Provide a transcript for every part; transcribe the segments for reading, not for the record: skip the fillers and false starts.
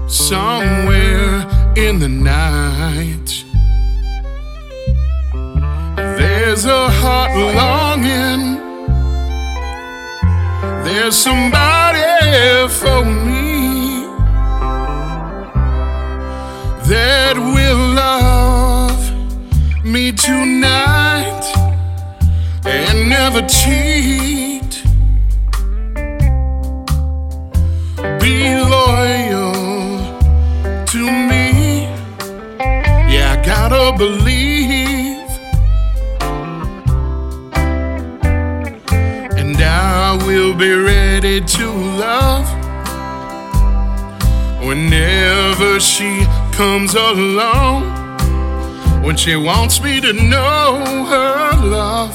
Somewhere in the night, there's a heart longing. There's somebody for me that will love me tonight and never cheat. Be loyal to me. Yeah, I gotta believe, and I will be ready to love whenever she comes along. When she wants me to know her love,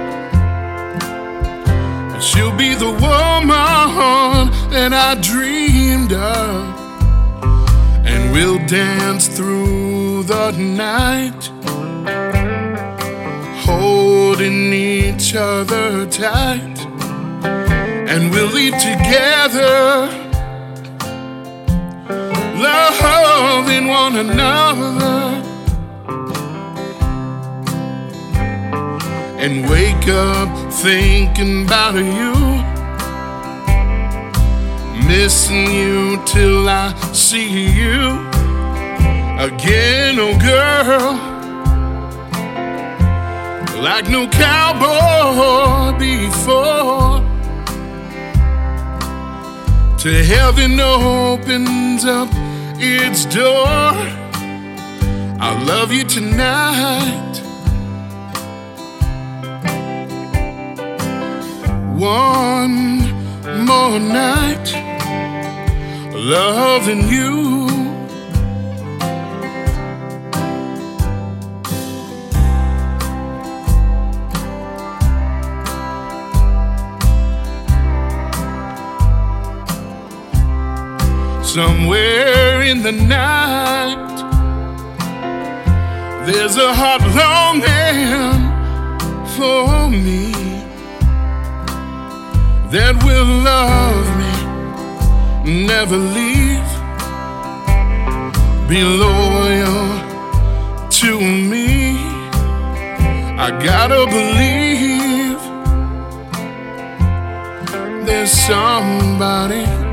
she'll be the woman that I dreamed of. And we'll dance through the night, holding each other tight, and we'll leave together, loving one another, and wake up thinking about you, missing you till I see you again, oh girl, like no cowboy before. Till heaven opens up its door, I love you tonight. One more night, loving you. Somewhere in the night, there's a heart longing for me that will love me, never leave, be loyal to me. I gotta believe there's somebody